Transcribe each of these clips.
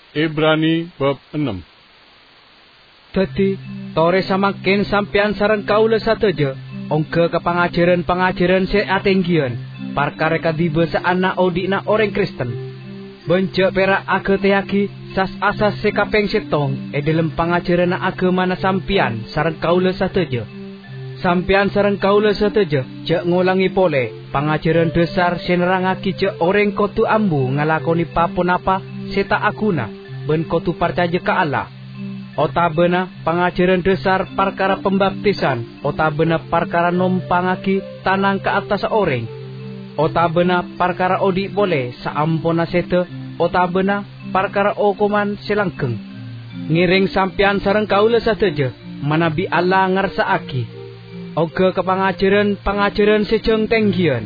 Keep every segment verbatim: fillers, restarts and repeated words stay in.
Ibrani bab enam. Dadi tore samakin sampean sareng kaula sateja ongke kepangajaran-pangajaran se atenggian parkare kadiba sa anak odina orang Kristen. Benjak perak ageteaki sas asas se kapeng setong e dalam pangajaran agama na sampean sareng kaula sateja. Sampean sareng kaula sateja jak ngulangi pole pangajaran dasar senerangaki jak orang kotu ambu ngalakoni papun apa seta aguna ben kotu percaya ke Allah. Otabena pangajaran dasar perkara pembaptisan, otabena perkara numpangaki tanang ke atas orang. Otabena perkara odi boleh saampona sete, otabena perkara okuman selangkeng. Ngiring sampean sareng kaula sateja manabi Allah ngarsaaki. Oga kepangajaran pangajaran sejeng tenggian.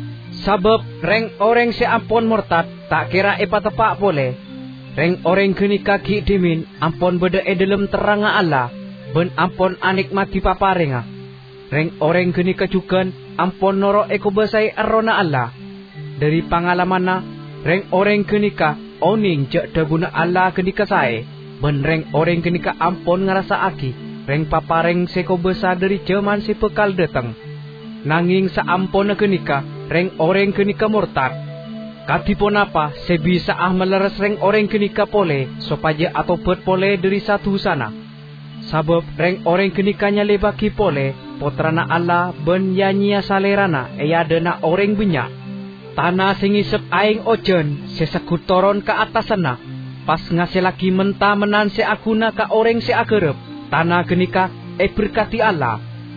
Sabab reng orang se ampon murtad tak kira epa tepak boleh. Reng orang kini kaki dimin ampon beda e dalam teranga Allah ben ampon anikmati paparenga. Reng orang kini kajukan ampon noro eko basai arona Allah. Dari pangalamana reng orang kini ka oning jak dabuna Allah kini kasai ben reng orang kini ka ampon ngerasa aki reng papareng seko besar dari zaman si pekal datang. Nanging sa ampon kini ka reng orang kini ka murtad. Katipun apa sebisa ah meleres reng orang kenika pole sopaja atau bet pole dari satu sana. Sabab reng orang kenikanya lebaki pole potrana Allah ben yanyia salerana eya dena orang banyak. Tanah singisep aing ojen sesekut toron ke atas sana. Pas ngasih lagi mentah menan se akuna ka orang se agerep. Tanah kenika e berkati Allah.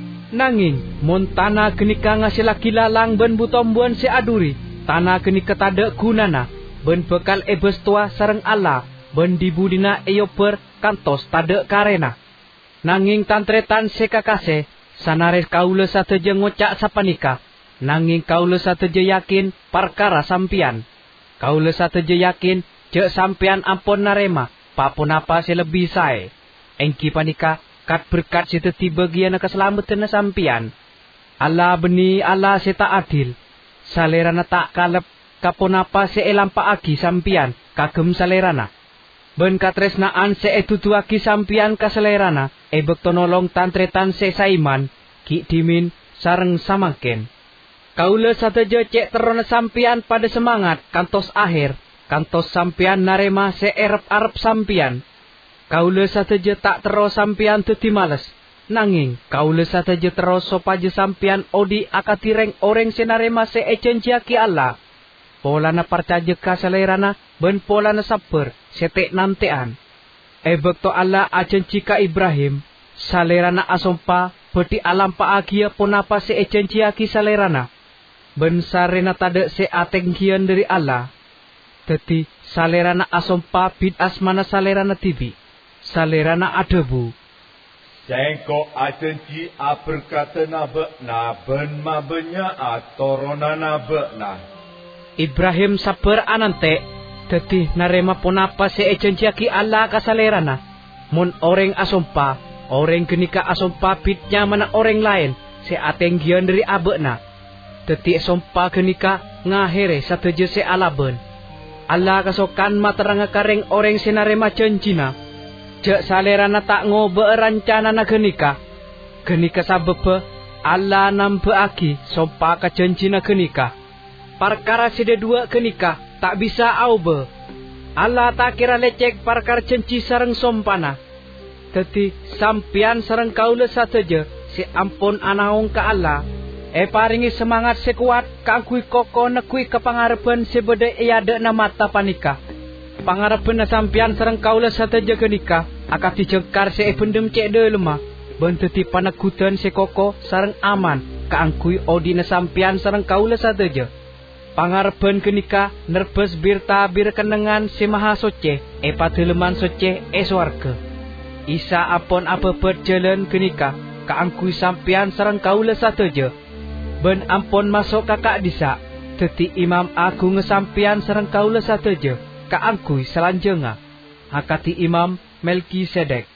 Nanging mon tanah kenika ngasih lagi lalang ben butombuan se aduri. Tanah kini ketada gunana ben bekal ebes tua sareng Allah ben dibudina eyoper kantos tada karena. Nanging tantretan sekakase sanares kaula sateja ngocak sapanika. Nanging kaula sateja yakin perkara sampian. Kaula sateja yakin jek sampian ampun narema papun apa selebih sae. Engki panika kat berkat siteti bagian keselamatan sampian. Allah beni Allah seta adil. Salerana tak kalep kaponapa seelampa agi sampian kagem salerana. Ben katresnaan seetutuaki sampian kasalerana ebek tonolong tantretan se saiman ki dimin sareng samangken. Kaula sateja cek terona sampian pada semangat kantos akhir kantos sampian narema se erep-arep sampian. Kaula sateja tak tero sampian teti males. Nanging kaula sateja terus sopaja sampian odi akati reng orang senarema se ecenjiaki Allah. Polana percaya ka salerana ben polana sabar setek nantean. Ebek to Allah acenci ka Ibrahim salerana asompa beti alam pa agia ponapa se ecenjiaki salerana. Ben sarena tade se atengkian dari Allah. Teti salerana asompa bid asmana salerana tibi. Salerana adebu. Sengko acenci a berkata na bekna ben mabenya a torona na bekna. Ibrahim sabar anante dadi narema ponapa se ecenjiaki Allah kasalerana. Mun orang asompa, orang genika asompa bitnya mana orang lain se atenggian dari abekna. Dadi asompa genika ngahere sateja se alaben. Allah kasokan materanga kareng orang se narema janjina. Jak salerana tak ngobe rancana na genika. Genika sabebe Allah nambeaki sompa kajanjina genika. Perkara sida dua genika tak bisa aube. Allah tak kira lecek perkara janji sareng sompana. Dadi sampian sareng kaula sateja si ampun anaung ka Allah. E paringi semangat sekuat kangkui koko nekui kepangarepan sebede iade na mata panika. Pangarepan na sampian sareng kaula sateja genika. Akak dijengkar se pendem cek de lemah. Benteti panakutan se koko sareng aman. Kaangkui odina sampian sareng kaula sateja. Pangarepan kenika nerbes birta bir kenengan si maha soce. E pateleman soce e swarga. Isa apon apa berjalan kenika. Kaangkui sampian sareng kaula sateja. Ben ampon masuk kakak disa. Teti imam agung sampian sareng kaula sateja. Kaangkui selanjenga. Hakati imam Melkisedek.